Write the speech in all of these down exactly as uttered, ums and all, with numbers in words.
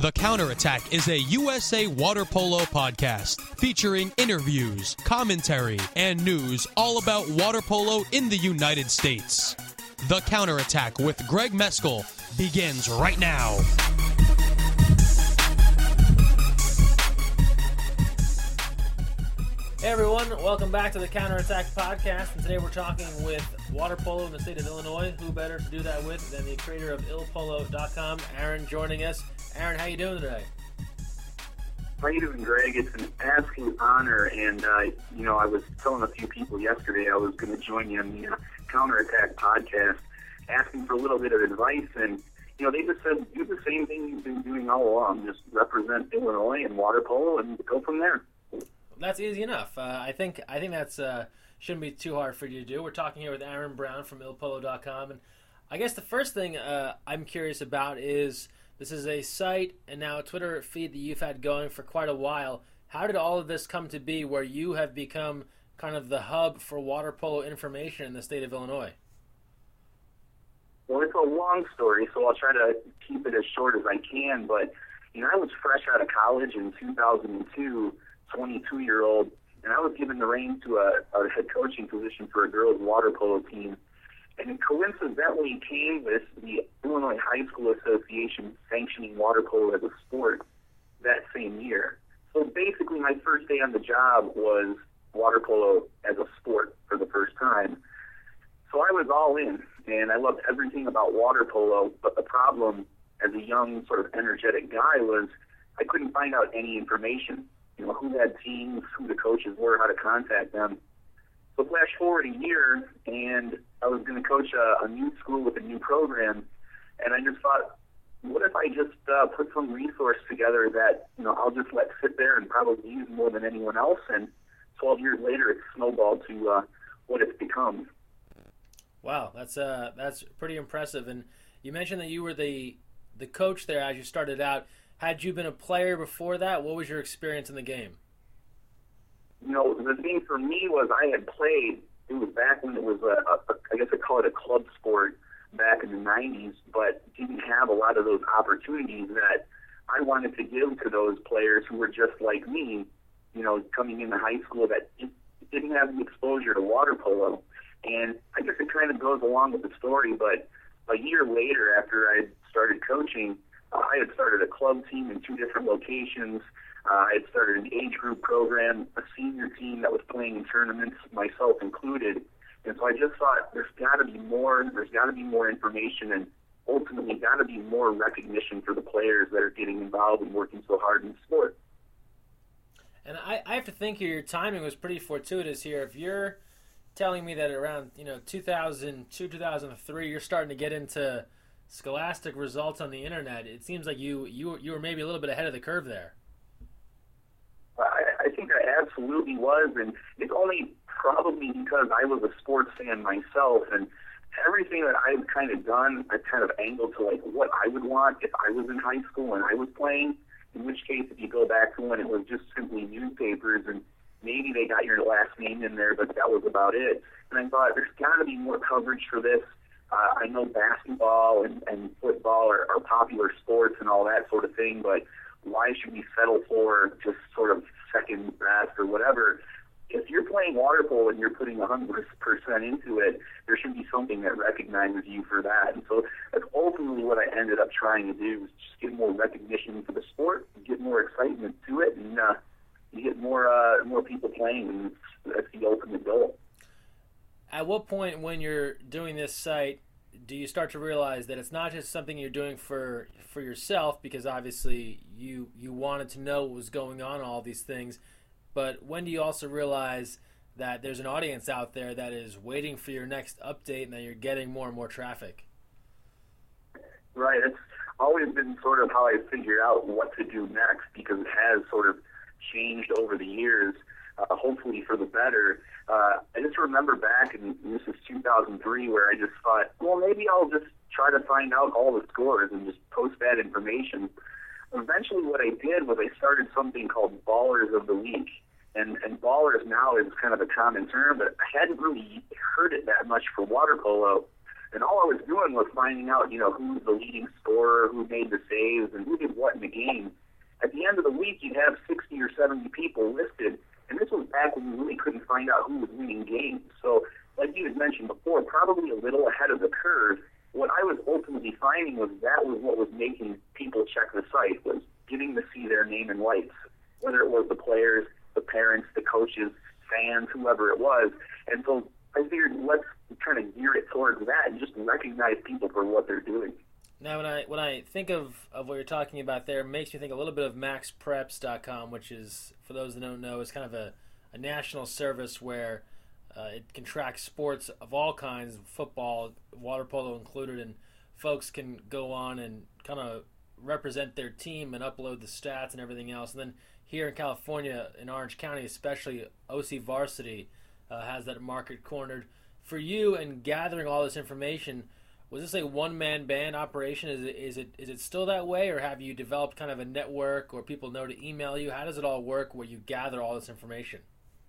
The Counterattack is a U S A Water Polo podcast featuring interviews, commentary, and news all about water polo in the United States. The Counterattack with Greg Meskel begins right now. Hey everyone, welcome back to the Counterattack podcast, and today we're talking with water polo in the state of Illinois. Who better to do that with than the creator of il polo dot com, Aaron, joining us. Aaron, how you doing today? How you doing, Greg? It's an asking honor, and uh, you know, I was telling a few people yesterday I was going to join you on the uh, Counterattack podcast, asking for a little bit of advice, and you know, they just said do the same thing you've been doing all along, just represent Illinois and water polo, and go from there. That's easy enough. Uh, I think I think that's uh, shouldn't be too hard for you to do. We're talking here with Aaron Brown from il polo dot com, and I guess the first thing uh, I'm curious about is this is a site and now a Twitter feed that you've had going for quite a while. How did all of this come to be where you have become kind of the hub for water polo information in the state of Illinois? Well, it's a long story, so I'll try to keep it as short as I can, but you know, I was fresh out of college in two thousand two, twenty-two-year-old, and I was given the reins to a, a head coaching position for a girls' water polo team. And it coincidentally came with the Illinois High School Association sanctioning water polo as a sport that same year. So basically my first day on the job was water polo as a sport for the first time. So I was all in, and I loved everything about water polo, but the problem as a young sort of energetic guy was I couldn't find out any information. You know, who had teams, who the coaches were, how to contact them. So flash forward a year, and I was going to coach a, a new school with a new program, and I just thought, what if I just uh, put some resource together that, you know, I'll just let sit there and probably use more than anyone else, and twelve years later it's snowballed to uh, what it's become. Wow, that's uh, that's pretty impressive. And you mentioned that you were the the coach there as you started out. Had you been a player before that? What was your experience in the game? You know, the thing for me was I had played, it was back when it was, a, a, I guess I'd call it a club sport back in the nineties, but didn't have a lot of those opportunities that I wanted to give to those players who were just like me, you know, coming into high school that didn't have the exposure to water polo. And I guess it kind of goes along with the story, but a year later after I started coaching, Uh, I had started a club team in two different locations. Uh, I had started an age group program, a senior team that was playing in tournaments, myself included. And so I just thought there's got to be more, there's got to be more information, and ultimately got to be more recognition for the players that are getting involved and working so hard in the sport. And I, I have to think here, your timing was pretty fortuitous here. If you're telling me that around, you know, two thousand two, two thousand three, you're starting to get into scholastic results on the internet, it seems like you you you were maybe a little bit ahead of the curve there. I, I think I absolutely was, and it's only probably because I was a sports fan myself, and everything that I've kind of done, I've kind of angled to like what I would want if I was in high school and I was playing, in which case if you go back to when it was just simply newspapers and maybe they got your last name in there, but that was about it. And I thought there's got to be more coverage for this. Uh, I know basketball and, and football are, are popular sports and all that sort of thing, but why should we settle for just sort of second best or whatever? If you're playing water polo and you're putting one hundred percent into it, there should be something that recognizes you for that. And so that's ultimately what I ended up trying to do, is just get more recognition for the sport, get more excitement to it, and uh, you get more uh, more people playing, and that's the ultimate goal. At what point when you're doing this site do you start to realize that it's not just something you're doing for for yourself, because obviously you you wanted to know what was going on, all these things, but when do you also realize that there's an audience out there that is waiting for your next update and that you're getting more and more traffic? Right. It's always been sort of how I figured out what to do next, because it has sort of changed over the years, uh, hopefully for the better. Uh, I just remember back, and this is two thousand three, where I just thought, well, maybe I'll just try to find out all the scores and just post that information. Eventually what I did was I started something called Ballers of the Week. And, and ballers now is kind of a common term, but I hadn't really heard it that much for water polo. And all I was doing was finding out, you know, who was the leading scorer, who made the saves, and who did what in the game. At the end of the week, you'd have sixty or seventy people listed, and this was back when you really couldn't find out who was winning games. So, like you had mentioned before, probably a little ahead of the curve. What I was ultimately finding was that was what was making people check the site, was getting to see their name in lights, whether it was the players, the parents, the coaches, fans, whoever it was. And so I figured let's kind of gear it towards that and just recognize people for what they're doing. Now, when I when I think of, of what you're talking about there, it makes me think a little bit of max preps dot com, which is, for those that don't know, is kind of a, a national service where uh, it can track sports of all kinds, football, water polo included, and folks can go on and kind of represent their team and upload the stats and everything else. And then here in California, in Orange County especially, O C Varsity uh, has that market cornered. For you and gathering all this information, was this a one-man band operation? Is it, is it is it still that way, or have you developed kind of a network or people know to email you? How does it all work where you gather all this information?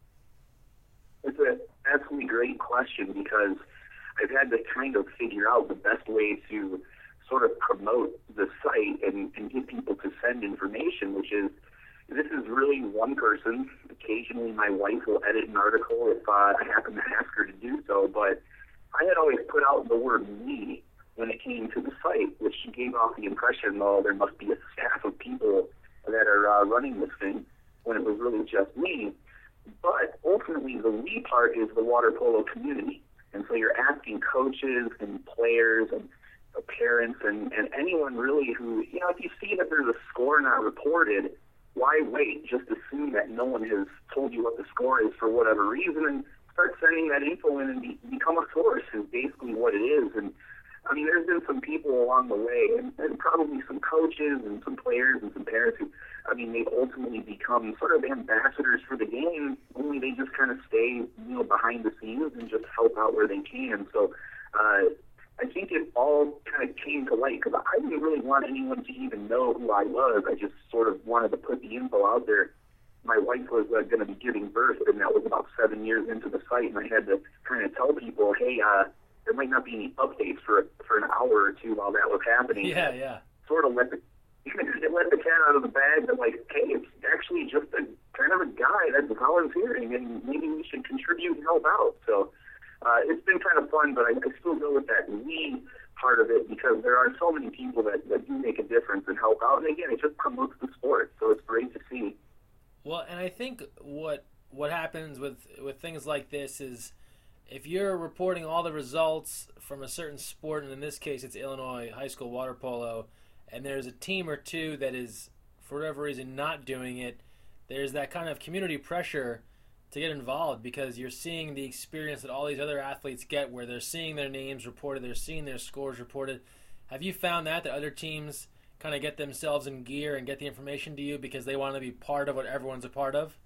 It's an absolutely great question, because I've had to kind of figure out the best way to sort of promote the site and, and get people to send information, which is, this is really one person. Occasionally my wife will edit an article if uh, I happen to ask her to do so, but I had always put out the word me when it came to the site, which gave off the impression, oh, there must be a staff of people that are uh, running this thing, when it was really just me. But ultimately, the we part is the water polo community. And so you're asking coaches and players and parents and, and anyone really who, you know, if you see that there's a score not reported, why wait? Just assume that no one has told you what the score is for whatever reason, and start sending that info in and be, become a source is basically what it is. And I mean, there's been some people along the way, and, and probably some coaches and some players and some parents who, I mean, they've ultimately become sort of ambassadors for the game, only they just kind of stay, you know, behind the scenes and just help out where they can. So uh, I think it all kind of came to light, because I didn't really want anyone to even know who I was. I just sort of wanted to put the info out there. My wife was uh, going to be giving birth, and that was about seven years into the site, and I had to kind of tell people, hey, uh, there might not be any updates for for an hour or two while that was happening. Yeah, yeah. Sort of let the it let the cat out of the bag that, like, hey, it's actually just a kind of a guy that's volunteering, and maybe we should contribute and help out. So uh, it's been kind of fun, but I, I still go with that we part of it, because there are so many people that, that do make a difference and help out. And again, it just promotes the sport, so it's great to see. Well, and I think what what happens with, with things like this is, if you're reporting all the results from a certain sport, and in this case it's Illinois high school water polo, and there's a team or two that is, for whatever reason, not doing it, there's that kind of community pressure to get involved, because you're seeing the experience that all these other athletes get, where they're seeing their names reported, they're seeing their scores reported. Have you found that, that other teams kind of get themselves in gear and get the information to you because they want to be part of what everyone's a part of?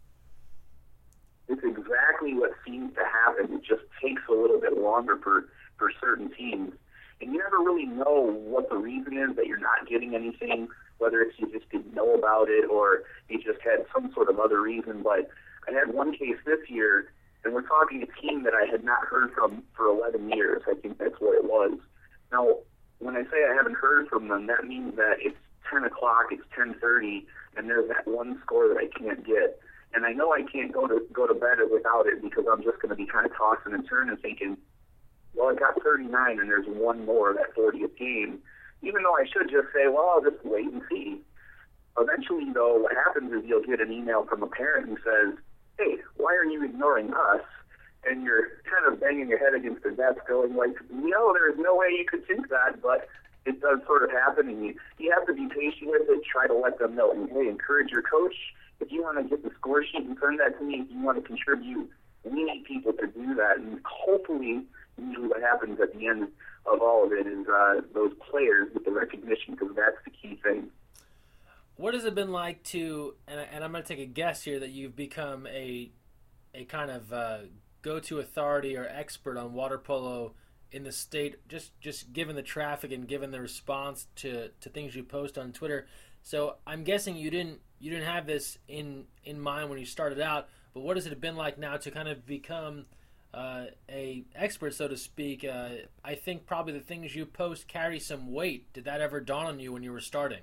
It's exactly what seems to happen. It just takes a little bit longer for, for certain teams. And you never really know what the reason is that you're not getting anything, whether it's you just didn't know about it or you just had some sort of other reason. But I had one case this year, and we're talking a team that I had not heard from for eleven years. I think that's what it was. Now, when I say I haven't heard from them, that means that it's ten o'clock, it's ten thirty, and there's that one score that I can't get. And I know I can't go to go to bed without it, because I'm just going to be kind of tossing and turning, thinking, well, I got thirty-nine, and there's one more, that fortieth game. Even though I should just say, well, I'll just wait and see. Eventually, though, what happens is you'll get an email from a parent who says, hey, why are you ignoring us? And you're kind of banging your head against the desk going like, no, there's no way you could think that, but it does sort of happen, and you, you have to be patient with it, try to let them know. And, hey, encourage your coach. If you want to get the score sheet and send that to me, if you want to contribute, we need people to do that. And hopefully, usually what happens at the end of all of it is uh, those players get the recognition, because that's the key thing. What has it been like to, and, and I'm going to take a guess here, that you've become a a kind of uh, go-to authority or expert on water polo in the state, just, just given the traffic and given the response to, to things you post on Twitter. So I'm guessing you didn't you didn't have this in, in mind when you started out, but what has it been like now to kind of become uh, a expert, so to speak, uh, I think probably the things you post carry some weight. Did that ever dawn on you when you were starting?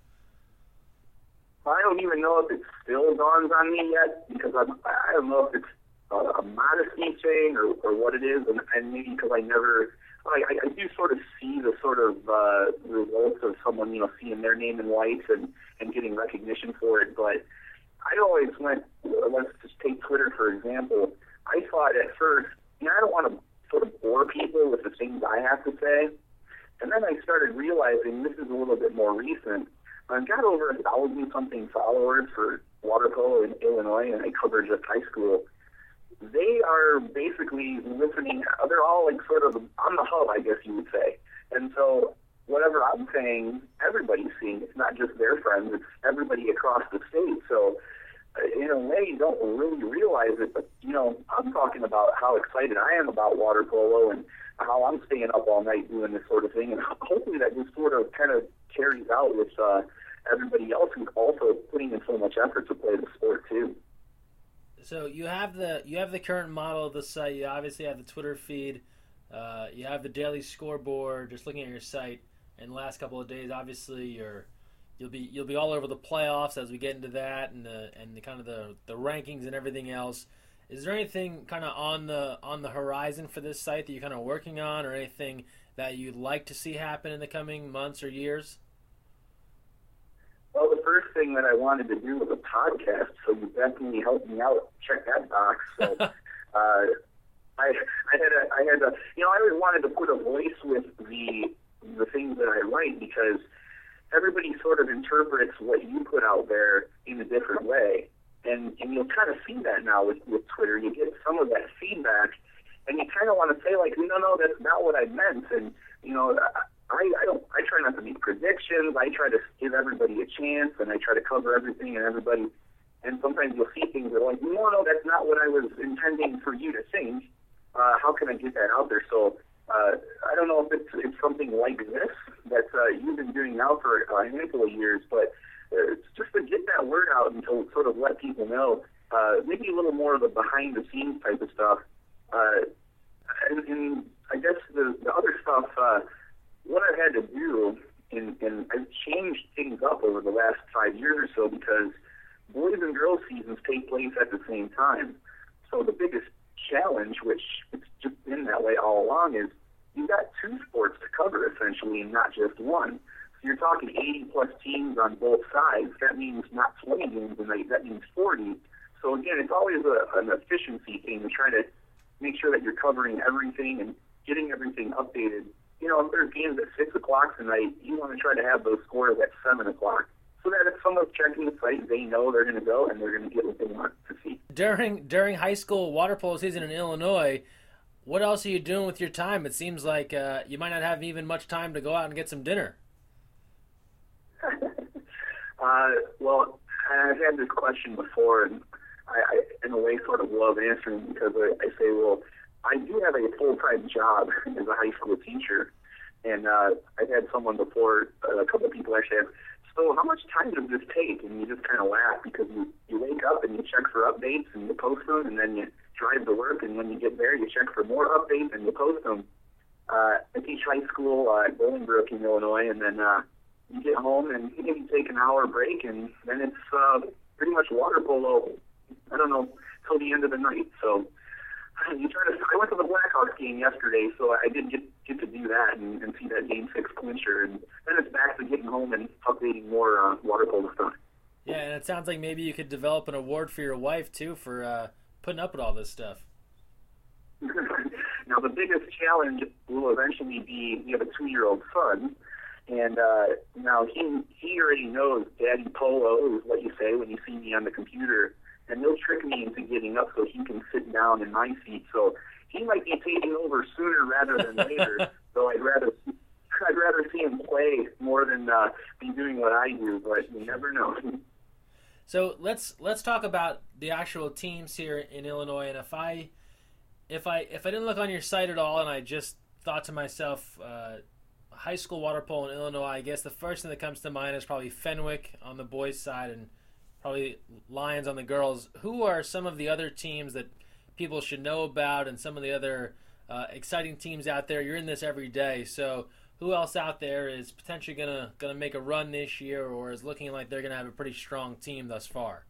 I don't even know if it still dawns on me yet, because I'm, I don't know if it's a, a modesty thing or, or what it is, and, and maybe because I never, I, I do sort of see the sort of uh, results of someone, you know, seeing their name in lights and, and getting recognition for it, but I always went, let's just take Twitter for example, I thought at first, you know, I don't want to sort of bore people with the things I have to say, and then I started realizing, this is a little bit more recent, I've got over a thousand something followers for water polo in Illinois, and I cover just high school. They are basically listening. They're all like sort of on the hub, I guess you would say. And so whatever I'm saying, everybody's seeing. It's not just their friends. It's everybody across the state. So uh, in a way, you don't really realize it. But, you know, I'm talking about how excited I am about water polo and how I'm staying up all night doing this sort of thing. And hopefully that just sort of kind of carries out with uh, everybody else who's also putting in so much effort to play the sport too. So you have the you have the current model of the site. You obviously have the Twitter feed. Uh, you have the daily scoreboard. Just looking at your site, in the last couple of days, obviously you're you'll be you'll be all over the playoffs as we get into that, and the and the kind of the, the rankings and everything else. Is there anything kind of on the on the horizon for this site that you're kind of working on, or anything that you'd like to see happen in the coming months or years? Well, the first thing that I wanted to do was a podcast, so you definitely helped me out. Check that box. So, uh, I, I had a, I had a, you know, I always wanted to put a voice with the the things that I write, because everybody sort of interprets what you put out there in a different way, and and you'll kind of see that now with with Twitter. You get some of that feedback, and you kind of want to say like, no, no, that's not what I meant, and you know. I, I, I don't. I try not to make predictions. I try to give everybody a chance, and I try to cover everything and everybody. And sometimes you'll see things that are like, no, no, that's not what I was intending for you to think. Uh, how can I get that out there? So uh, I don't know if it's, it's something like this that uh, you've been doing now for a handful of years, but uh, it's just to get that word out and to sort of let people know. Uh, maybe a little more of the behind-the-scenes type of stuff. Uh, and, and I guess the, the other stuff. Uh, What I've had to do, and, and I've changed things up over the last five years or so, because boys and girls seasons take place at the same time. So the biggest challenge, which it's just been that way all along, is you've got two sports to cover essentially, and not just one. So you're talking eighty plus teams on both sides. That means not twenty games a night. That means forty. So again, it's always a, an efficiency thing to try to make sure that you're covering everything and getting everything updated. You know, if there's games at six o'clock tonight, you want to try to have those scores at seven o'clock, so that if someone's checking the site, they know they're going to go and they're going to get what they want to see. During during high school water polo season in Illinois, what else are you doing with your time? It seems like uh, you might not have even much time to go out and get some dinner. uh, well, I've had this question before, and I, I, in a way, sort of love answering, because I, I say, well, I do have a full-time job as a high school teacher, and uh, I've had someone before, uh, a couple of people actually have, so how much time does this take? And you just kind of laugh, because you, you wake up and you check for updates and you post them, and then you drive to work, and when you get there, you check for more updates and you post them. Uh, I teach high school uh, at Bolingbrook in Illinois, and then uh, you get home and you maybe take an hour break, and then it's uh, pretty much water polo, I don't know, till the end of the night. So you try to. I went to the Blackhawks game yesterday, so I did get get to do that and, and see that Game Six clincher, and then it's back to getting home and updating more uh, water polo stuff. Yeah, and it sounds like maybe you could develop an award for your wife too for uh, putting up with all this stuff. Now the biggest challenge will eventually be we have a two-year-old son, and uh, now he he already knows Daddy Polo is what you say when you see me on the computer. And he'll trick me into getting up so he can sit down in my seat. So he might be taking over sooner rather than later. So I'd rather I'd rather see him play more than uh, be doing what I do. But you never know. So let's let's talk about the actual teams here in Illinois. And if I if I if I didn't look on your site at all, and I just thought to myself, uh, high school water polo in Illinois, I guess the first thing that comes to mind is probably Fenwick on the boys' side and probably Lions on the girls. Who are some of the other teams that people should know about and some of the other uh, exciting teams out there. You're in this every day, so who else out there is potentially gonna gonna make a run this year, or is looking like they're gonna have a pretty strong team thus far?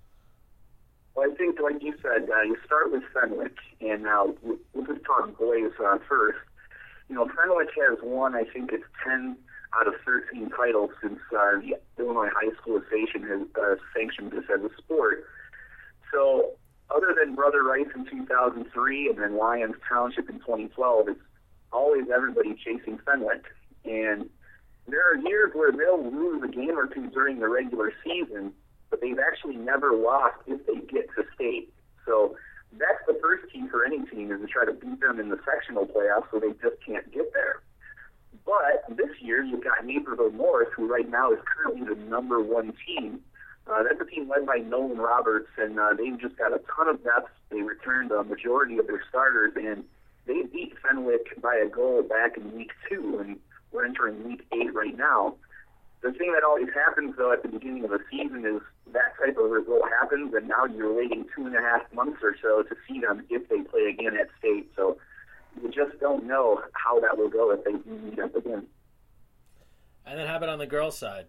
Well, I think, like you said, uh, you start with Fenwick, and now uh, we'll just talk boys uh, first. You know, Fenwick has won, I think it's ten out of thirteen titles since uh, the Illinois High School Association has uh, sanctioned this as a sport. So, other than Brother Rice in two thousand three and then Lyons Township in twenty twelve, it's always everybody chasing Fenwick. And there are years where they'll lose a game or two during the regular season, but they've actually never lost if they get to state. So that's the first key for any team, is to try to beat them in the sectional playoffs so they just can't get there. But this year you've got Naperville North, who right now is currently the number one team. Uh, that's a team led by Nolan Roberts, and uh, they've just got a ton of depth. They returned a majority of their starters, and they beat Fenwick by a goal back in week two, and we're entering week eight right now. The thing that always happens, though, at the beginning of a season is that type of result happens, and now you're waiting two and a half months or so to see them if they play again at state. So you just don't know how that will go if they meet up again. And then how about on the girls' side?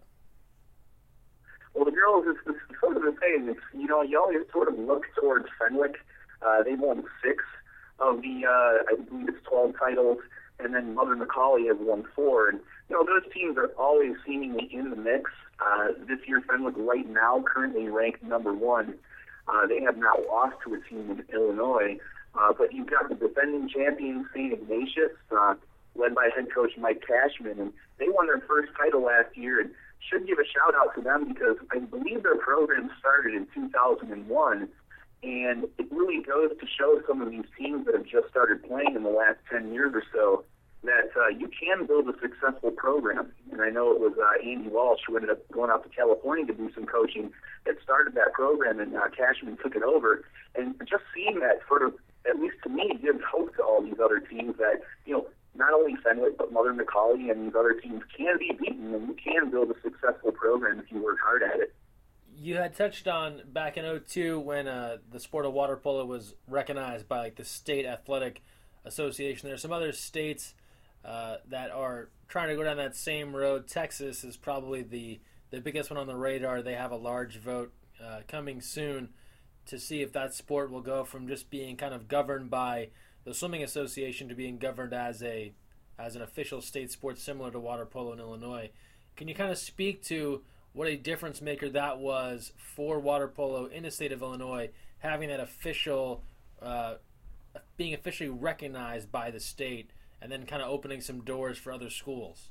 Well, the girls, is, is sort of the same. It's, you know, you always sort of look towards Fenwick. Uh, they've won six of the, uh, I believe it's twelve titles, and then Mother Macaulay has won four. And, you know, those teams are always seemingly in the mix. Uh, this year, Fenwick right now currently ranked number one. Uh, they have not lost to a team in Illinois. Uh, but you've got the defending champion, Saint Ignatius, uh, led by head coach Mike Cashman, and they won their first title last year, and should give a shout-out to them because I believe their program started in two thousand one, and it really goes to show some of these teams that have just started playing in the last ten years or so that uh, you can build a successful program. And I know it was uh, Andy Walsh, who ended up going out to California to do some coaching, that started that program, and uh, Cashman took it over. And just seeing that sort of, at least to me, gives hope to all these other teams that, you know, not only Fenwick, but Mother Macaulay and these other teams can be beaten, and you can build a successful program if you work hard at it. You had touched on back in oh two when uh, the sport of water polo was recognized by like the State Athletic Association. There are some other states uh, that are trying to go down that same road. Texas is probably the, the biggest one on the radar. They have a large vote uh, coming soon to see if that sport will go from just being kind of governed by the Swimming Association to being governed as a as an official state sport similar to water polo in Illinois. Can you kind of speak to what a difference maker that was for water polo in the state of Illinois, having that official, uh, being officially recognized by the state, and then kind of opening some doors for other schools?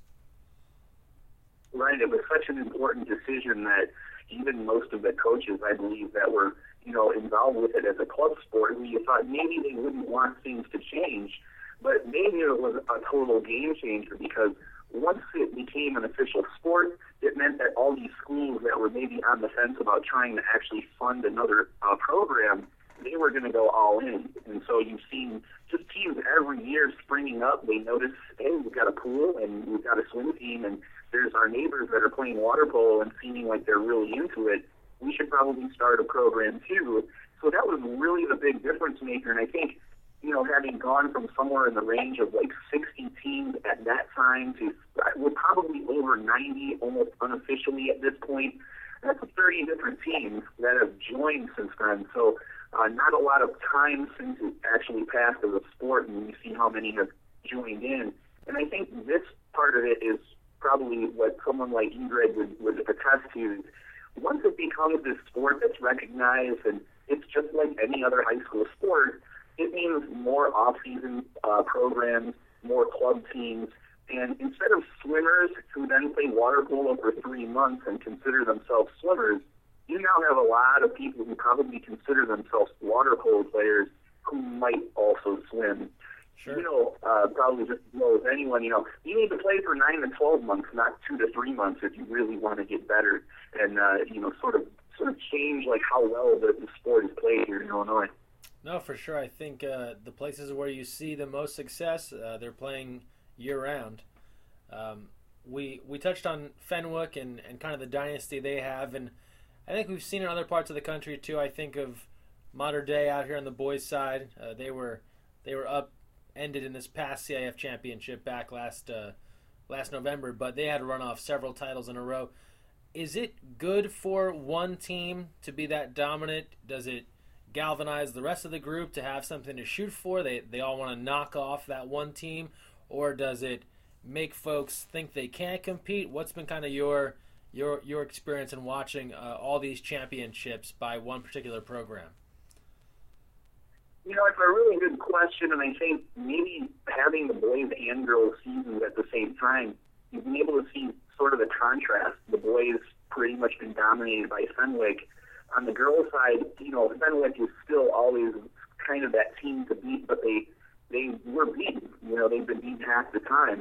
Right, it was such an important decision that even most of the coaches, I believe, that were, you know, involved with it as a club sport, we thought maybe they wouldn't want things to change, but they knew it was a total game changer because once it became an official sport, it meant that all these schools that were maybe on the fence about trying to actually fund another uh, program, they were going to go all in. And so you've seen just teams every year springing up. They notice, hey, we've got a pool and we've got a swim team, and there's our neighbors that are playing water polo and seeming like they're really into it. We should probably start a program too. So that was really the big difference maker. And I think, you know, having gone from somewhere in the range of like sixty teams at that time to we're probably over ninety almost unofficially at this point, that's thirty different teams that have joined since then. So uh, not a lot of time since it actually passed as a sport, and you see how many have joined in. And I think this part of it is probably what someone like Ingrid would, would attest to. Once it becomes this sport that's recognized, and it's just like any other high school sport, it means more off-season uh, programs, more club teams, and instead of swimmers who then play water polo for three months and consider themselves swimmers, you now have a lot of people who probably consider themselves water polo players who might also swim. Sure. You know, uh, probably just as well as anyone, you know, you need to play for nine to twelve months, not two to three months if you really want to get better and, uh, you know, sort of sort of change, like, how well the, the sport is played here in Illinois. No, for sure. I think uh, the places where you see the most success, uh, they're playing year-round. Um, we we touched on Fenwick and, and kind of the dynasty they have, and I think we've seen in other parts of the country, too. I think of Modern Day out here on the boys' side, uh, they were they were up ended in this past C I F championship back last uh, last November, but they had to run off several titles in a row. Is it good for one team to be that dominant? Does it galvanize the rest of the group to have something to shoot for? They they all want to knock off that one team, or does it make folks think they can't compete? What's been kind of your your your experience in watching uh, all these championships by one particular program? You know, it's a really good question, and I think maybe having the boys and girls seasons at the same time, you've been able to see sort of the contrast. The boys pretty much been dominated by Fenwick. On the girls' side, you know, Fenwick is still always kind of that team to beat, but they they were beaten. You know, they've been beaten half the time.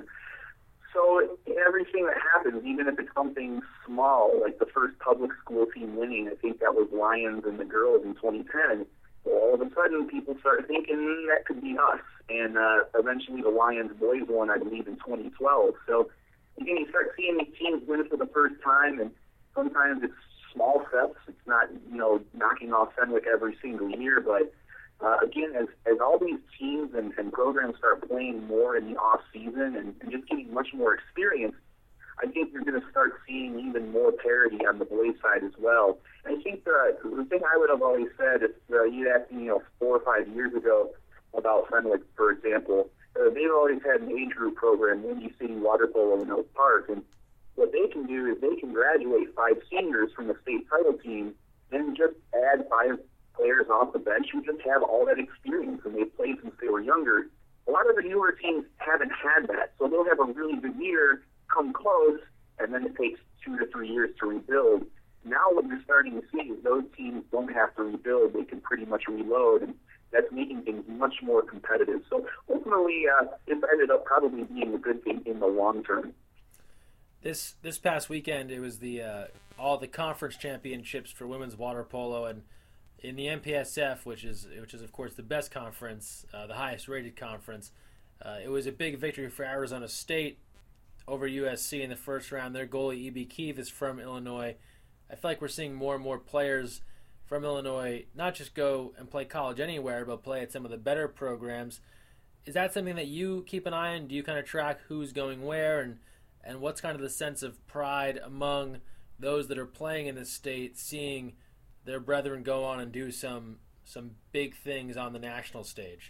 So everything that happens, even if it's something small, like the first public school team winning, I think that was Lions and the girls in twenty ten, well, all of a sudden people start thinking mm, that could be us. And uh, eventually the Lions boys won, I believe, in twenty twelve. So again, you start seeing these teams win for the first time, and sometimes it's small steps. It's not, you know, knocking off Fenwick every single year, but uh, again, as, as all these teams and, and programs start playing more in the off season and, and just getting much more experience, I think you're going to start seeing even more parity on the boys' side as well. And I think the, the thing I would have always said, if uh, you'd asked me, you know, four or five years ago about Fenwick, for example, uh, they've always had an age group program, Windy City Water Polo in Oak Park, and what they can do is they can graduate five seniors from the state title team and just add five players off the bench who just have all that experience and they've played since they were younger. A lot of the newer teams haven't had that, so they'll have a really good year, come close, and then it takes two to three years to rebuild. Now what you're starting to see is those teams don't have to rebuild. They can pretty much reload, and that's making things much more competitive. So ultimately, uh, it ended up probably being a good thing in the long term. This this past weekend, it was the uh, all the conference championships for women's water polo, and in the M P S F, which is which is of course the best conference, uh, the highest rated conference. Uh, it was a big victory for Arizona State over U S C in the first round. Their goalie E B Keefe is from Illinois. I feel like we're seeing more and more players from Illinois not just go and play college anywhere, but play at some of the better programs. Is that something that you keep an eye on? Do you kind of track who's going where, and And what's kind of the sense of pride among those that are playing in this state, seeing their brethren go on and do some some big things on the national stage?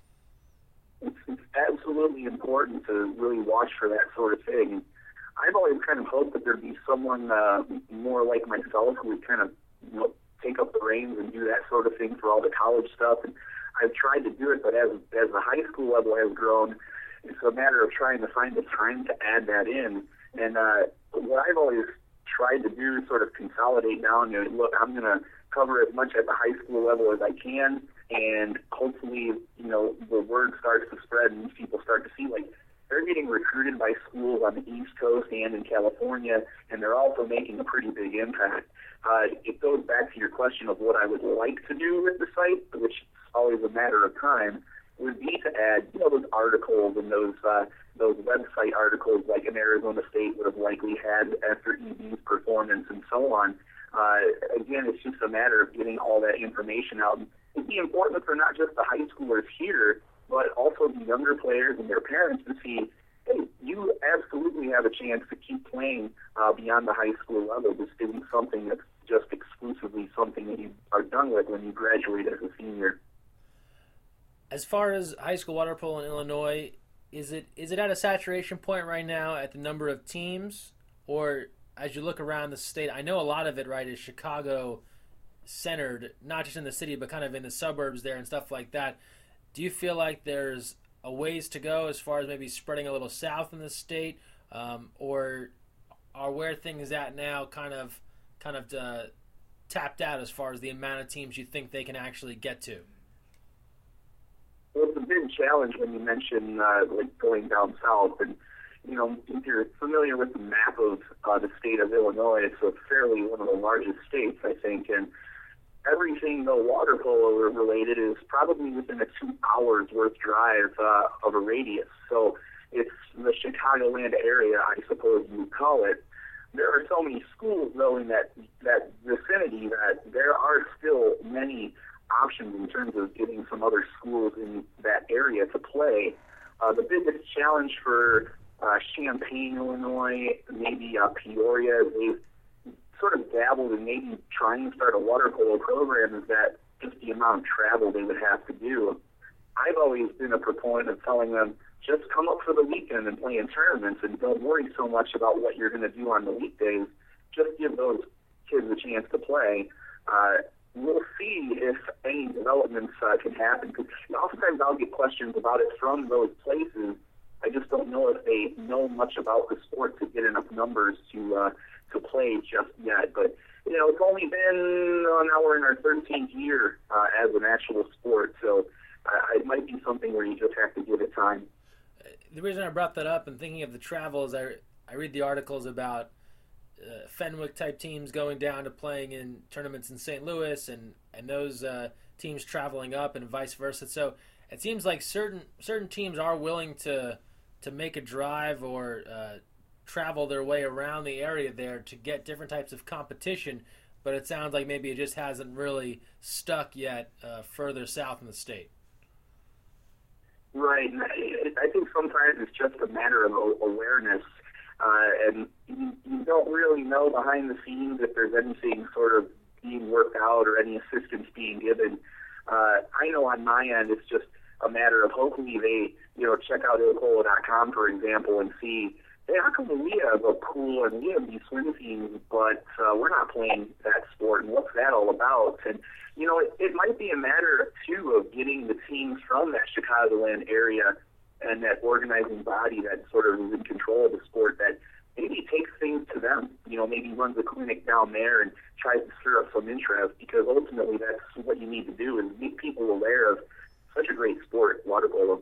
It's, it's absolutely important to really watch for that sort of thing. I've always kind of hoped that there'd be someone uh, more like myself who would kind of, you know, take up the reins and do that sort of thing for all the college stuff. And I've tried to do it, but as as the high school level has grown, it's a matter of trying to find the time to add that in. And uh, what I've always tried to do is sort of consolidate down, you know, look, I'm going to cover as much at the high school level as I can, and hopefully, you know, the word starts to spread and people start to see, like, they're getting recruited by schools on the East Coast and in California, and they're also making a pretty big impact. Uh, it goes back to your question of what I would like to do with the site, which is always a matter of time, would be to add, you know, those articles and those uh, those website articles like an Arizona State would have likely had after E B's performance and so on. Uh, again, it's just a matter of getting all that information out. It'd be important for not just the high schoolers here, but also the younger players and their parents to see, hey, you absolutely have a chance to keep playing uh, beyond the high school level. This isn't something that's just exclusively something that you are done with when you graduate as a senior. As far as high school water polo in Illinois, is it is it at a saturation point right now at the number of teams? Or as you look around the state, I know a lot of it, right, is Chicago-centered, not just in the city, but kind of in the suburbs there and stuff like that. Do you feel like there's a ways to go as far as maybe spreading a little south in the state? Um, or are where things at now kind of, kind of uh, tapped out as far as the amount of teams you think they can actually get to? Well, it's a big challenge when you mention uh, like going down south, and you know, if you're familiar with the map of uh, the state of Illinois, it's a fairly one of the largest states, I think, and everything though water polo related is probably within a two hours worth drive uh, of a radius. So it's the Chicagoland area, I suppose you would call it. There are so many schools though in that that vicinity that there are still many options in terms of getting some other schools in that area to play. Uh, the biggest challenge for uh, Champaign, Illinois, maybe uh, Peoria, they've sort of dabbled in maybe trying to start a water polo program, is that just the amount of travel they would have to do. I've always been a proponent of telling them, just come up for the weekend and play in tournaments and don't worry so much about what you're going to do on the weekdays. Just give those kids a chance to play. Uh, we'll see if any developments uh, can happen. Because oftentimes I'll get questions about it from those places. I just don't know if they know much about the sport to get enough numbers to uh, to play just yet. But, you know, it's only been, uh, now we're in our thirteenth year uh, as an actual sport. So uh, it might be something where you just have to give it time. The reason I brought that up and thinking of the travel is I, I read the articles about uh, Fenwick-type teams going down to playing in tournaments in Saint Louis and, and those uh, teams traveling up and vice versa. So it seems like certain certain teams are willing to to make a drive or uh, travel their way around the area there to get different types of competition, but it sounds like maybe it just hasn't really stuck yet uh, further south in the state. Right. I think sometimes it's just a matter of awareness, uh, and you, you don't really know behind the scenes if there's anything sort of being worked out or any assistance being given. Uh, I know on my end it's just a matter of hopefully they, you know, check out il polo dot com, for example, and see, hey, how come we have a pool and we have these swim teams, but uh, we're not playing that sport, and what's that all about? And, you know, it, it might be a matter, too, of getting the teams from that Chicagoland area and that organizing body that sort of is in control of the sport that maybe takes things to them, you know, maybe runs a clinic down there and tries to stir up some interest, because ultimately that's what you need to do, is make people aware of such a great sport, water polo.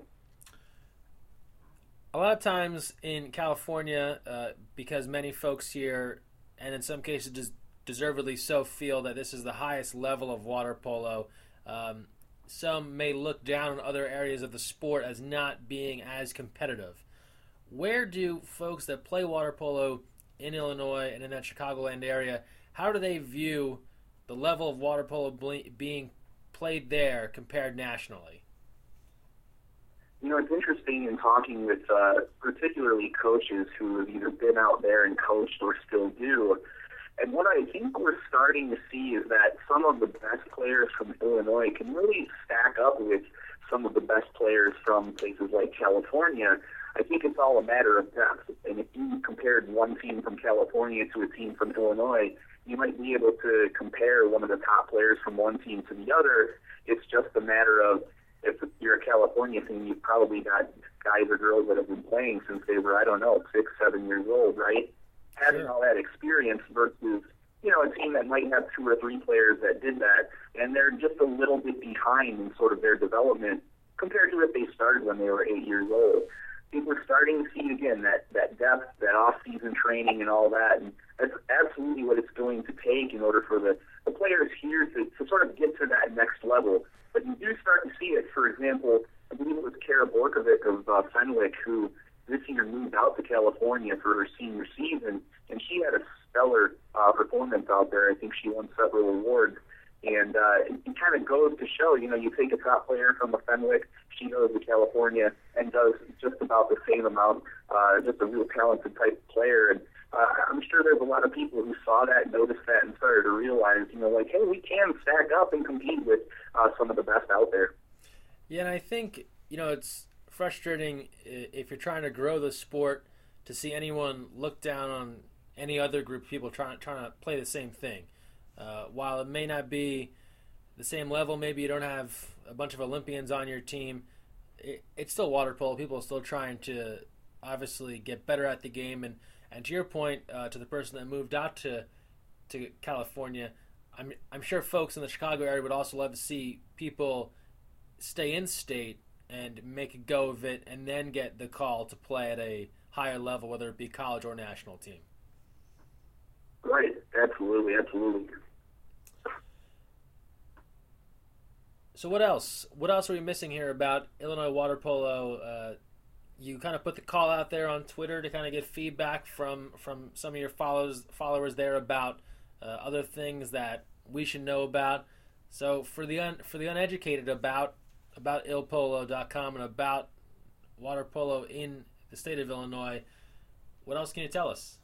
A lot of times in California, uh, because many folks here, and in some cases des- deservedly so, feel that this is the highest level of water polo, um, some may look down on other areas of the sport as not being as competitive. Where do folks that play water polo in Illinois and in that Chicagoland area, how do they view the level of water polo ble- being played there compared nationally? You know, it's interesting in talking with uh, particularly coaches who have either been out there and coached or still do. And what I think we're starting to see is that some of the best players from Illinois can really stack up with some of the best players from places like California. I think it's all a matter of depth. And if you compared one team from California to a team from Illinois, you might be able to compare one of the top players from one team to the other. It's just a matter of, if you're a California team, you've probably got guys or girls that have been playing since they were, I don't know, six, seven years old, right? Having Sure. all that experience versus, you know, a team that might have two or three players that did that, and they're just a little bit behind in sort of their development compared to if they started when they were eight years old. I think we're starting to see, again, that, that depth, that off-season training and all that, and that's absolutely what it's going to take in order for the, the players here to, to sort of get to that next level. But you do start to see it. For example, I believe it was Kara Borkovic of uh, Fenwick who this year moved out to California for her senior season, and she had a stellar uh, performance out there. I think she won several awards. And uh, it, it kind of goes to show, you know, you take a top player from a Fenwick, she goes to California and does just about the same amount, uh, just a real talented type player. And uh, I'm sure there's a lot of people who saw that, noticed that, and started to realize, you know, like, hey, we can stack up and compete with uh, some of the best out there. Yeah, and I think, you know, it's frustrating if you're trying to grow the sport to see anyone look down on any other group of people trying, trying to play the same thing. Uh, while it may not be the same level, maybe you don't have a bunch of Olympians on your team, it, it's still water polo. People are still trying to obviously get better at the game. And, and to your point, uh, to the person that moved out to to California, I'm, I'm sure folks in the Chicago area would also love to see people stay in state and make a go of it and then get the call to play at a higher level, whether it be college or national team. Right, absolutely, absolutely. So what else? What else are we missing here about Illinois water polo? Uh, you kind of put the call out there on Twitter to kind of get feedback from, from some of your followers followers there about uh, other things that we should know about. So for the un, for the uneducated about about il polo dot com and about water polo in the state of Illinois, what else can you tell us?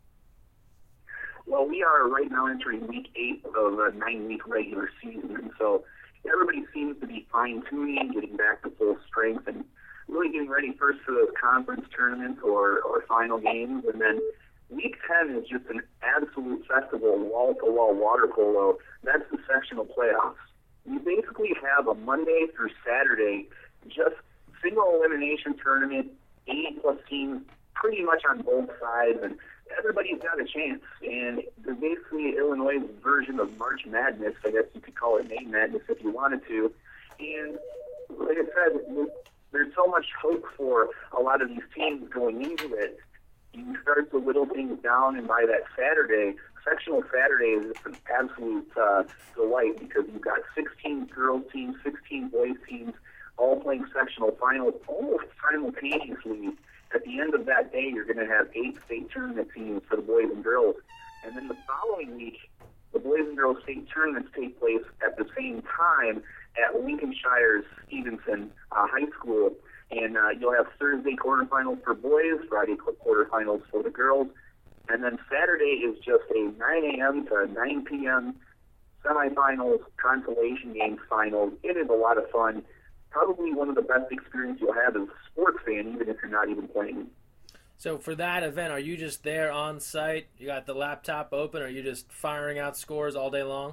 Well, we are right now entering week eight of a nine-week regular season, and so everybody seems to be fine-tuning, getting back to full strength, and really getting ready first for those conference tournaments or, or final games. And then week ten is just an absolute festival, wall-to-wall water polo. That's the sectional playoffs. You basically have a Monday through Saturday, just single elimination tournament, eighty-plus teams pretty much on both sides, and everybody's got a chance. And they're basically Illinois' version of March Madness. I guess you could call it May Madness if you wanted to. And like I said, there's so much hope for a lot of these teams going into it. You start to whittle things down, and by that Saturday, sectional Saturday is just an absolute uh, delight because you've got sixteen girls teams, sixteen boys teams, all playing sectional finals almost simultaneously. At the end of that day, you're going to have eight state tournament teams for the boys and girls. And then the following week, the boys and girls state tournaments take place at the same time at Lincolnshire's Stevenson uh, High School. And uh, you'll have Thursday quarterfinals for boys, Friday quarterfinals for the girls. And then Saturday is just a nine a.m. to nine p.m. semifinals, consolation games finals. It is a lot of fun. Probably one of the best experiences you'll have as a sports fan, even if you're not even playing. So for that event, are you just there on site? You got the laptop open, or are you just firing out scores all day long?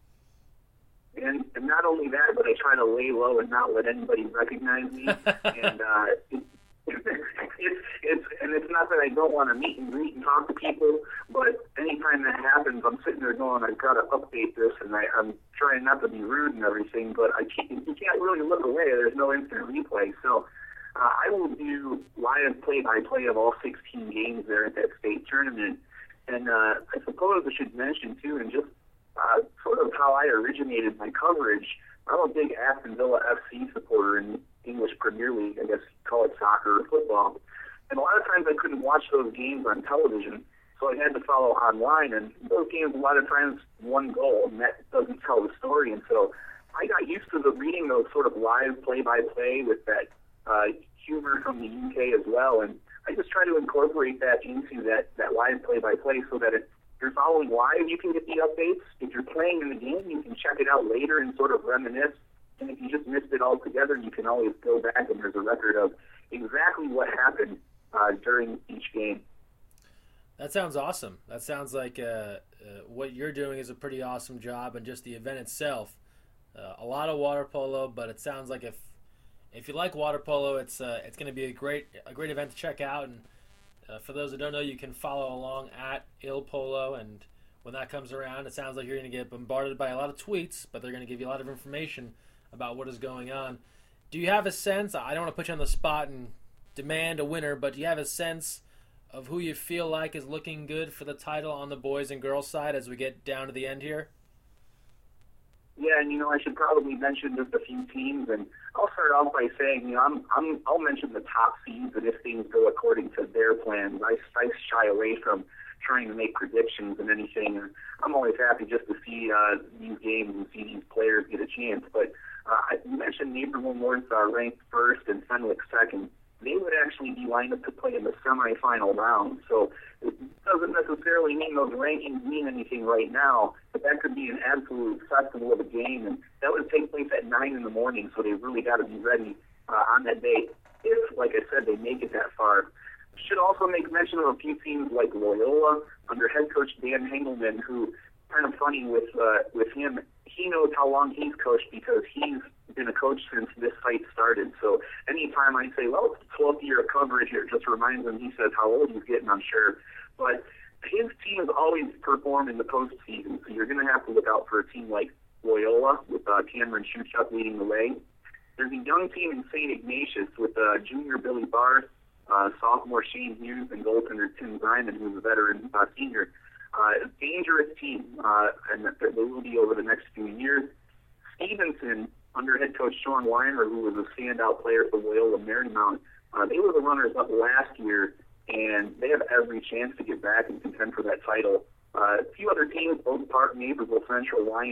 And, and not only that, but I try to lay low and not let anybody recognize me. and uh, it, it's it's and it's not that I don't want to meet and greet and talk to people, but anytime that happens, I'm sitting there going, I've got to update this, and I, I'm trying not to be rude and everything, but I can't, you can't really look away. There's no instant replay, so uh, I will do live play-by-play of all sixteen games there at that state tournament. And uh, I suppose I should mention too, and just uh, sort of how I originated my coverage. I'm a big Aston Villa F C supporter in English Premier League, I guess you call it soccer or football. And a lot of times I couldn't watch those games on television, so I had to follow online. And those games, a lot of times, one goal, and that doesn't tell the story. And so I got used to the reading those sort of live play-by-play with that uh, humor from the U K as well. And I just try to incorporate that into that, that live play-by-play so that if you're following live, you can get the updates. If you're playing in the game, you can check it out later and sort of reminisce. And if you just missed it altogether, you can always go back and there's a record of exactly what happened uh, during each game. That sounds awesome. That sounds like uh, uh, what you're doing is a pretty awesome job, and just the event itself. Uh, a lot of water polo, but it sounds like if if you like water polo, it's uh, it's going to be a great a great event to check out. And uh, for those that don't know, you can follow along at Il Polo, and when that comes around, it sounds like you're going to get bombarded by a lot of tweets, but they're going to give you a lot of information about what is going on. Do you have a sense, I don't want to put you on the spot and demand a winner, but do you have a sense of who you feel like is looking good for the title on the boys and girls side as we get down to the end here? Yeah, and you know, I should probably mention just a few teams, and I'll start off by saying, you know, I'm, I'm, I'll mention the top seeds, and if things go according to their plans, I, I shy away from trying to make predictions and anything. And I'm always happy just to see uh, these games and see these players get a chance. But uh, you mentioned Naperville North uh, ranked first and Fenwick second. They would actually be lined up to play in the semifinal round. So it doesn't necessarily mean those rankings mean anything right now, but that could be an absolute festival of a game. And that would take place at nine in the morning, so they've really got to be ready uh, on that day if, like I said, they make it that far. Should also make mention of a few teams like Loyola under head coach Dan Hengelman, who, kind of funny with uh, with him, he knows how long he's coached because he's been a coach since this site started. So anytime I say, well, it's the twelfth year of coverage here, it just reminds him, he says how old he's getting, I'm sure. But his team has always performed in the postseason, so you're going to have to look out for a team like Loyola with uh, Cameron Shuchuk leading the way. There's a young team in Saint Ignatius with uh, junior Billy Barth, Uh, sophomore Shane Hughes, and goaltender Tim Bryman, who's a veteran uh, senior. Uh, a dangerous team, uh, and they will be over the next few years. Stevenson, under head coach Sean Weimer, who was a standout player for Loyola Marymount, uh, they were the runners-up last year, and they have every chance to get back and contend for that title. Uh, a few other teams, Oak Park, Naperville Central, Lions,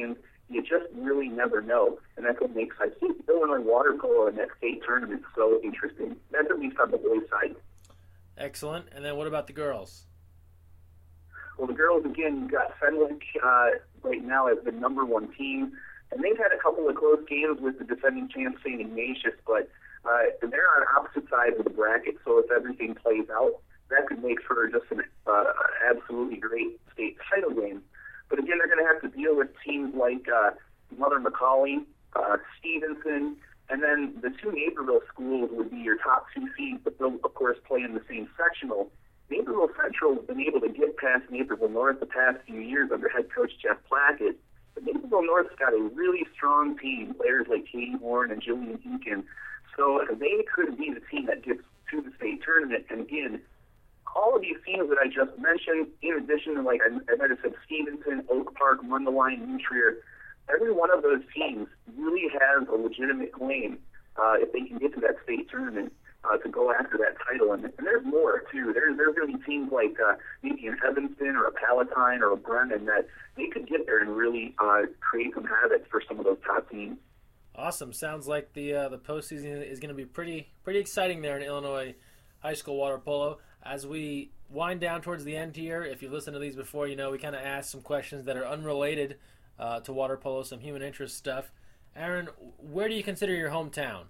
you just really never know. And that's what makes, I think, Illinois water polo and that state tournament so interesting. That's at least on the boys' side. Excellent. And then what about the girls? Well, the girls, again, you've got Fenwick uh, right now as the number one team. And they've had a couple of close games with the defending champ, Saint Ignatius, but uh, they're on opposite sides of the bracket, so if everything plays out, that could make for just an uh, absolutely great state title game. But again, they're going to have to deal with teams like uh, Mother McCauley, uh, Stevenson, and then the two Naperville schools would be your top two seeds, but they'll, of course, play in the same sectional. Naperville Central has been able to get past Naperville North the past few years under head coach Jeff Plackett. But Naperville North's got a really strong team, players like Katie Horn and Jillian Deacon. So they could be the team that gets to the state tournament. And again, all of these teams that I just mentioned, in addition to, like I, I might have said, Stevenson, Oak Park, Mundelein, New Trier, every one of those teams really has a legitimate claim uh, if they can get to that state tournament uh, to go after that title. And, and there's more, too. There's, there's going to be teams like uh, maybe an Evanston or a Palatine or a Brennan that they could get there and really uh, create some havoc for some of those top teams. Awesome. Sounds like the uh, the postseason is going to be pretty pretty exciting there in Illinois high school water polo. As we wind down towards the end here, if you've listened to these before, you know we kind of ask some questions that are unrelated uh, to water polo, some human interest stuff. Aaron, where do you consider your hometown?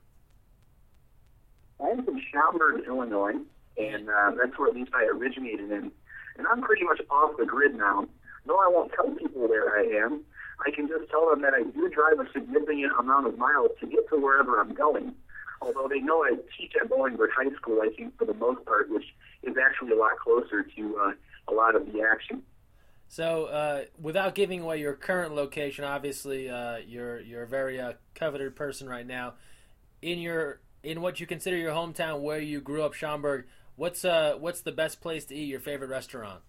I'm from Schaumburg, Illinois, and uh, that's where at least I originated in. And I'm pretty much off the grid now. No, I won't tell people where I am. I can just tell them that I do drive a significant amount of miles to get to wherever I'm going. Although they know I teach at Bolingbrook High School, I think, for the most part, which is actually a lot closer to uh, a lot of the action. So, uh, without giving away your current location, obviously uh, you're you're a very uh, coveted person right now. In your in what you consider your hometown, where you grew up, Schaumburg, what's uh what's the best place to eat? Your favorite restaurant?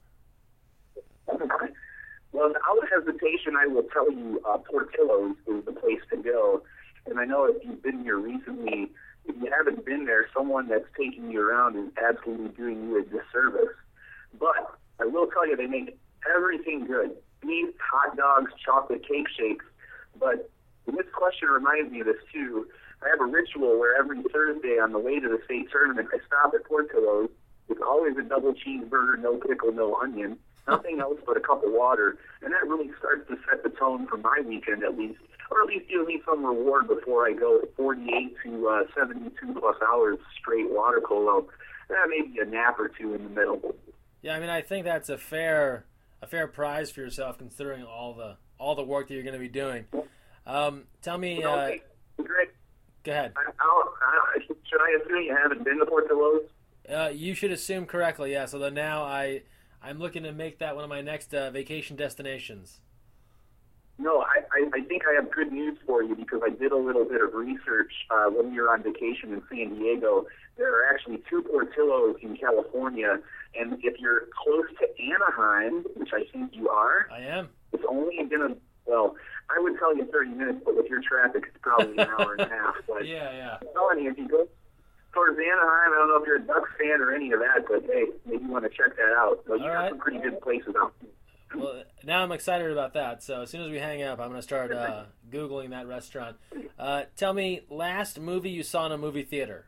Well, without hesitation, I will tell you uh, Portillo's is the place to go. And I know if you've been here recently, if you haven't been there, someone that's taking you around is absolutely doing you a disservice. But I will tell you, they make everything good. Beef, hot dogs, chocolate cake shakes. But this question reminds me of this, too. I have a ritual where every Thursday on the way to the state tournament, I stop at Portillo's. It's always a double cheeseburger, no pickle, no onion. Nothing else but a cup of water. And that really starts to set the tone for my weekend, at least. Or at least give me some reward before I go forty-eight to uh, seventy-two plus hours straight water polo. Uh, maybe a nap or two in the middle. Yeah, I mean, I think that's a fair a fair prize for yourself, considering all the all the work that you're going to be doing. Um, tell me. Well, uh, okay. Great. Go ahead. I, I'll, I, should I assume you haven't been to Portillo's? Uh, you should assume correctly, yeah. So then now I I'm looking to make that one of my next uh, vacation destinations. No, I, I, I think I have good news for you because I did a little bit of research uh, when we were on vacation in San Diego. There are actually two Portillos in California, and if you're close to Anaheim, which I think you are, I am. It's only going to, well, I would tell you thirty minutes, but with your traffic, it's probably an hour and a half. But yeah, yeah. I'm telling you, if you go towards Anaheim, I don't know if you're a Ducks fan or any of that, but hey, maybe you want to check that out. So you All got right. some pretty good places out there. Well, now I'm excited about that. So as soon as we hang up, I'm going to start uh, Googling that restaurant. Uh, tell me, last movie you saw in a movie theater?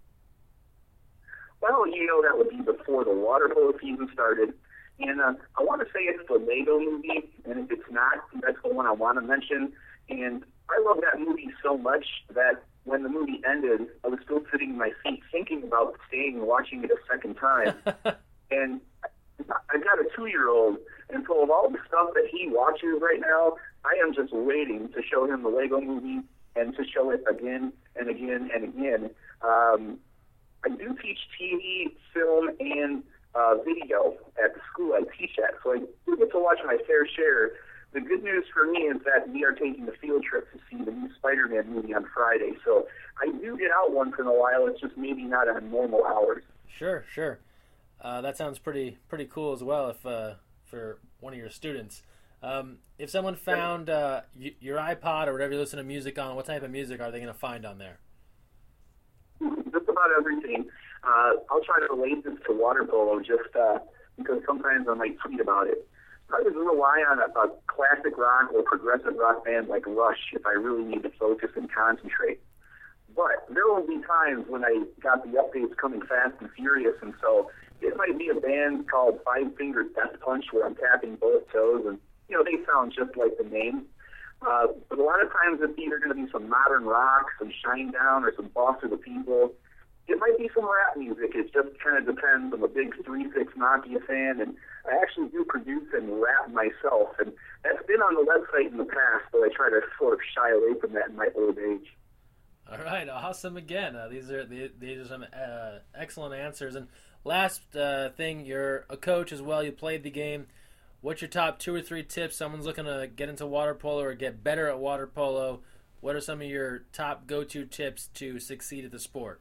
Well, you know that would be before the water polo season started. And uh, I want to say it's the Lego movie, and if it's not, that's the one I want to mention. And I love that movie so much that when the movie ended, I was still sitting in my seat thinking about staying and watching it a second time. And I've got a two-year-old, and so of all the stuff that he watches right now, I am just waiting to show him the Lego movie and to show it again and again and again. Um, I do teach T V, film, and uh, video at the school I teach at, so I do get to watch my fair share. The good news for me is that we are taking a field trip to see the new Spider-Man movie on Friday, so I do get out once in a while. It's just maybe not on normal hours. Sure, sure. Uh, that sounds pretty pretty cool as well. If uh, for one of your students, um, if someone found uh, y- your iPod or whatever you listen to music on, what type of music are they going to find on there? Just about everything. Uh, I'll try to relate this to water polo just uh, because sometimes I might tweet about it. I would rely on a, a classic rock or progressive rock band like Rush if I really need to focus and concentrate. But there will be times when I got the updates coming fast and furious, and so it might be a band called Five Finger Death Punch where I'm tapping both toes, and, you know, they sound just like the name. Uh, but a lot of times it's either going to be some modern rock, some Shinedown, or some Boss of the People. It might be some rap music. It just kind of depends. I'm a big three six Mafia fan, and I actually do produce and rap myself. And that's been on the website in the past, but I try to sort of shy away from that in my old age. All right, awesome again. Uh, these are these are some uh, excellent answers. And last uh, thing, you're a coach as well. You played the game. What's your top two or three tips? Someone's looking to get into water polo or get better at water polo. What are some of your top go-to tips to succeed at the sport?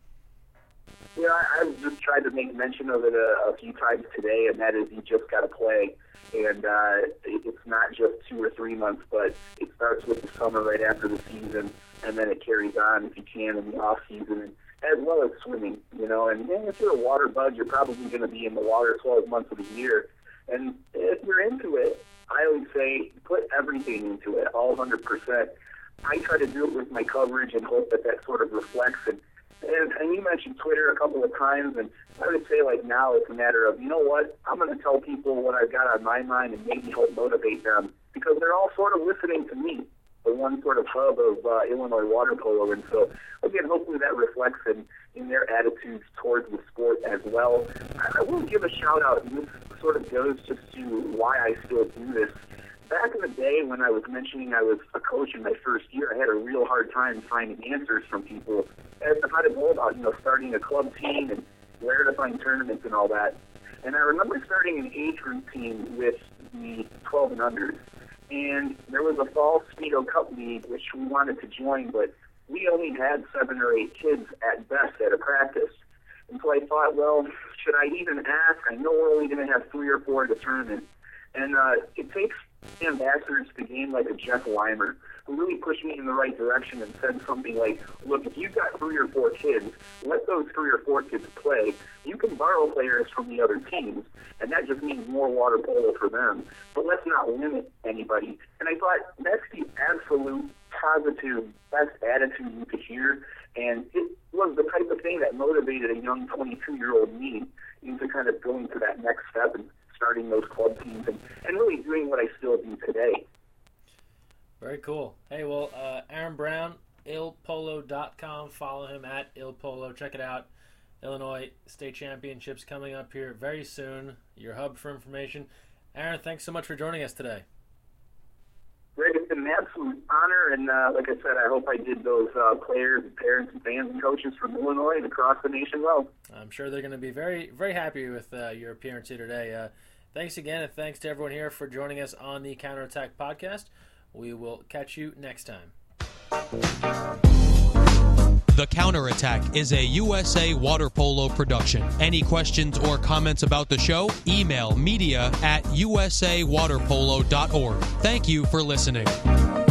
Yeah, I, I've just tried to make mention of it a, a few times today, and that is you just got to play. And uh, it's not just two or three months, but it starts with the summer right after the season, and then it carries on if you can in the off season, and as well as swimming. You know, and, and if you're a water bug, you're probably going to be in the water twelve months of the year. And if you're into it, I always say put everything into it, all one hundred percent. I try to do it with my coverage and hope that that sort of reflects. And, and, and you mentioned Twitter a couple of times, and I would say, like, now it's a matter of, you know what, I'm going to tell people what I've got on my mind and maybe help motivate them, because they're all sort of listening to me, the one sort of hub of uh, Illinois water polo. And so, again, hopefully that reflects in, in their attitudes towards the sport as well. I, I will give a shout-out, and this sort of goes just to why I still do this. Back in the day when I was mentioning I was a coach in my first year, I had a real hard time finding answers from people as to how to go about, you know, starting a club team and where to find tournaments and all that. And I remember starting an age group team with the twelve and unders. And there was a fall Speedo Cup league which we wanted to join, but we only had seven or eight kids at best at a practice. And so I thought, well, should I even ask? I know we're only going to have three or four at the tournament. And uh, it takes ambassadors to the game like a Jeff Weimer, who really pushed me in the right direction and said something like, look, if you've got three or four kids, let those three or four kids play. You can borrow players from the other teams, and that just means more water polo for them. But let's not limit anybody. And I thought, that's the absolute positive, best attitude you could hear. And it was the type of thing that motivated a young twenty-two-year-old me into kind of going to that next step and starting those club teams and, and really doing what I still do today. Very cool. Hey, well, uh, Aaron Brown, il polo dot com. Follow him at ilpolo. Check it out. Illinois State Championships coming up here very soon. Your hub for information. Aaron, thanks so much for joining us today. Greg, it's been an absolute honor, and uh, like I said, I hope I did those uh, players and parents and fans and coaches from Illinois and across the nation well. I'm sure they're going to be very, very happy with uh, your appearance here today. Uh, thanks again, and thanks to everyone here for joining us on the Counterattack Podcast. We will catch you next time. The Counterattack is a U S A Water Polo production. Any questions or comments about the show? Email media at u s a water polo dot org. Thank you for listening.